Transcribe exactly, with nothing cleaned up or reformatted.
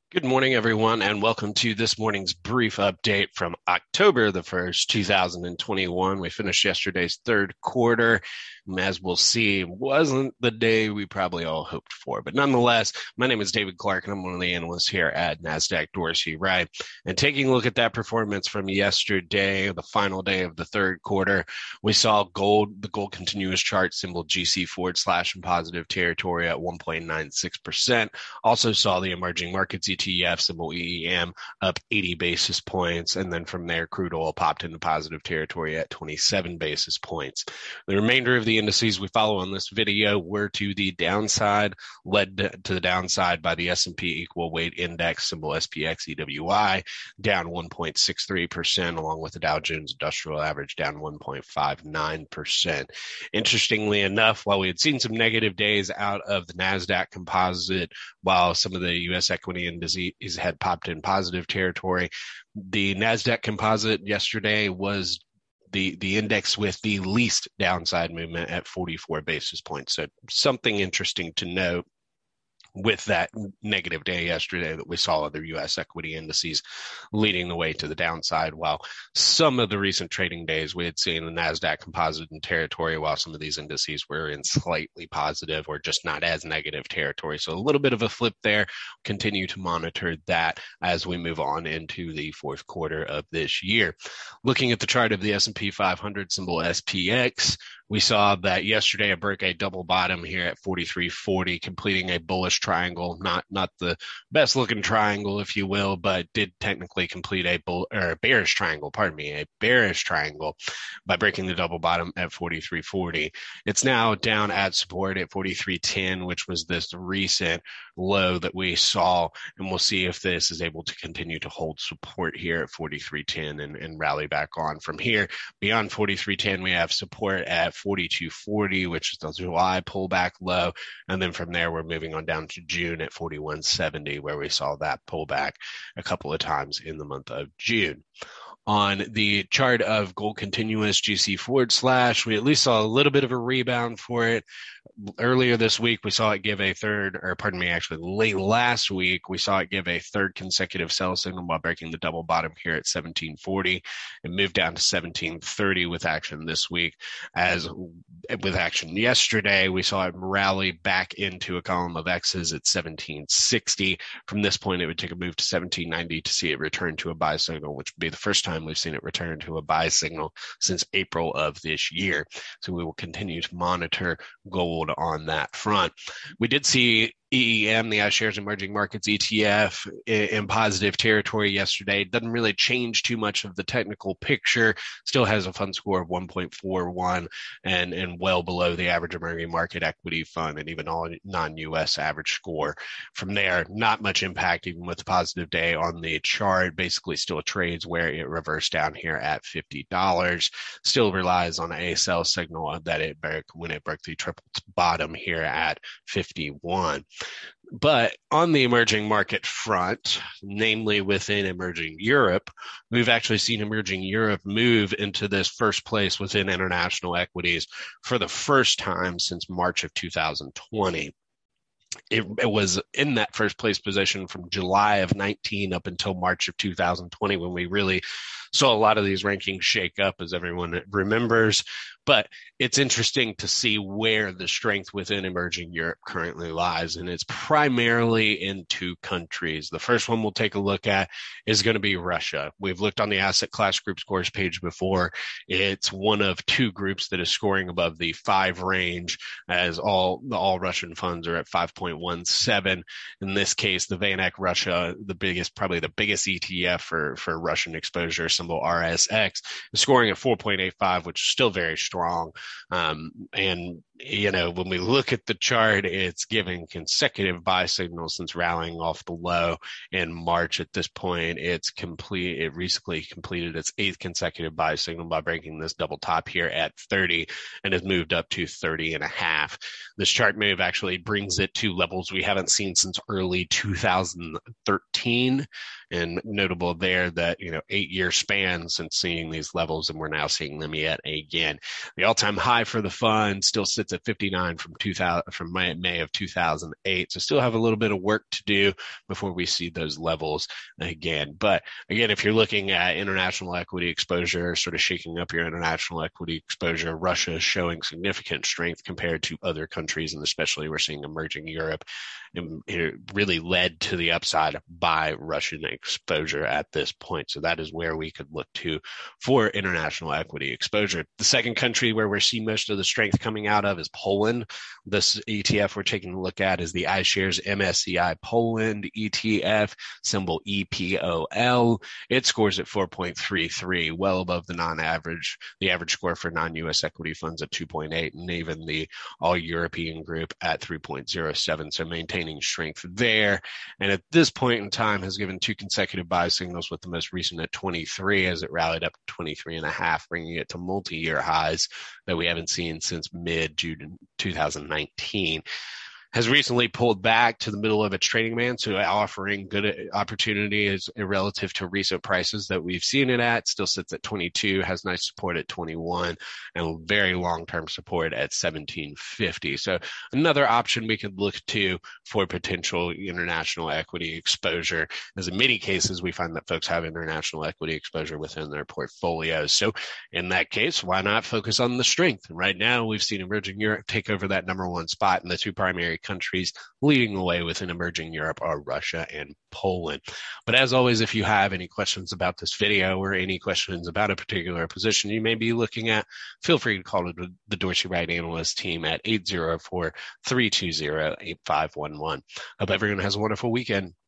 Good morning, everyone, and welcome to this morning's brief update from October the first, two thousand twenty-one. We finished yesterday's third quarter. As we'll see, wasn't the day we probably all hoped for. But nonetheless, my name is David Clark, and I'm one of the analysts here at NASDAQ Dorsey Wright. And taking a look at that performance from yesterday, the final day of the third quarter, we saw gold, the gold continuous chart symbol G C forward slash in positive territory at one point nine six percent. Also saw the emerging markets E T F symbol E E M up eighty basis points. And then from there, crude oil popped into positive territory at twenty-seven basis points. The remainder of the indices we follow on this video were to the downside, led to the downside by the S and P Equal Weight Index, symbol S P X E W I, down one point six three percent, along with the Dow Jones Industrial Average down one point five nine percent. Interestingly enough, while we had seen some negative days out of the NASDAQ composite, while some of the U S equity indices had popped in positive territory, the NASDAQ composite yesterday was the the index with the least downside movement at forty-four basis points. So something interesting to note with that negative day yesterday that we saw other U S equity indices leading the way to the downside, while some of the recent trading days we had seen the NASDAQ composite in territory, while some of these indices were in slightly positive or just not as negative territory. So a little bit of a flip there. Continue to monitor that as we move on into the fourth quarter of this year. Looking at the chart of the S and P five hundred, symbol S P X, we saw that yesterday it broke a double bottom here at forty-three forty, completing a bullish triangle, not not the best looking triangle, if you will, but did technically complete a bull or a bearish triangle, pardon me, a bearish triangle by breaking the double bottom at forty-three forty. It's now down at support at forty-three ten, which was this recent low that we saw, and we'll see if this is able to continue to hold support here at forty-three ten and, and rally back on from here. Beyond forty-three ten, we have support at forty-two forty, which is the July pullback low. And then from there, we're moving on down to June at forty-one seventy, where we saw that pullback a couple of times in the month of June. On the chart of gold continuous G C forward slash, we at least saw a little bit of a rebound for it. Earlier this week, we saw it give a third, or pardon me, actually late last week, we saw it give a third consecutive sell signal while breaking the double bottom here at seventeen forty. It moved down to seventeen thirty with action this week. As with action yesterday, we saw it rally back into a column of X's at seventeen sixty. From this point, it would take a move to seventeen ninety to see it return to a buy signal, which would be the first time we've seen it return to a buy signal since April of this year. So we will continue to monitor gold on that front. We did see E E M, the iShares Emerging Markets E T F, in positive territory yesterday. Doesn't really change too much of the technical picture. Still has a fund score of one point four one and, and well below the average emerging market equity fund and even all non-U S average score. From there, not much impact even with the positive day on the chart. Basically still trades where it reversed down here at fifty dollars. Still relies on a sell signal that it broke when it broke the triple bottom here at fifty-one. But on the emerging market front, namely within emerging Europe, we've actually seen emerging Europe move into this first place within international equities for the first time since March of two thousand twenty. It, it was in that first place position from July of nineteen up until March of two thousand twenty, when we really saw a lot of these rankings shake up, as everyone remembers. But it's interesting to see where the strength within emerging Europe currently lies, and it's primarily in two countries. The first one we'll take a look at is going to be Russia. We've looked on the asset class group scores page before. It's one of two groups that is scoring above the five range, as all the all Russian funds are at five point one seven. In this case, the VanEck Russia, the biggest, probably the biggest E T F for, for Russian exposure, symbol R S X, is scoring at four point eight five, which is still very strong. Um, and, you know, when we look at the chart, it's giving consecutive buy signals since rallying off the low in March. At this point, it's complete. It recently completed its eighth consecutive buy signal by breaking this double top here at thirty and has moved up to thirty and a half. This chart move actually brings it to levels we haven't seen since early two thousand thirteen. And notable there that, you know, eight year span since seeing these levels, and we're now seeing them yet again. The all time high for the fund still sits sits at fifty-nine from two thousand from May, May of two thousand eight. So still have a little bit of work to do before we see those levels again. But again, if you're looking at international equity exposure, sort of shaking up your international equity exposure, Russia is showing significant strength compared to other countries, and especially we're seeing emerging Europe, and it really led to the upside by Russian exposure at this point. So that is where we could look to for international equity exposure. The second country where we're seeing most of the strength coming out of is Poland. This E T F we're taking a look at is the iShares M S C I Poland E T F, symbol E P O L. It scores at four point three three, well above the non-average, the average score for non-U S equity funds at two point eight, and even the all-European group at three point zero seven. So maintaining strength there. And at this point in time has given two consecutive buy signals, with the most recent at twenty-three as it rallied up to twenty-three and a half, bringing it to multi-year highs that we haven't seen since mid-June two thousand nineteen. Has recently pulled back to the middle of its trading band, so offering good opportunity is relative to recent prices that we've seen it at. Still sits at twenty-two, has nice support at twenty-one, and very long-term support at seventeen fifty. So another option we could look to for potential international equity exposure, as in many cases we find that folks have international equity exposure within their portfolios. So in that case, why not focus on the strength? Right now, we've seen emerging Europe take over that number one spot, and the two primary countries leading the way within emerging Europe are Russia and Poland. But as always, if you have any questions about this video or any questions about a particular position you may be looking at, feel free to call the Dorsey Wright Analyst team at eight zero four, three two zero, eight five one one. Hope everyone has a wonderful weekend.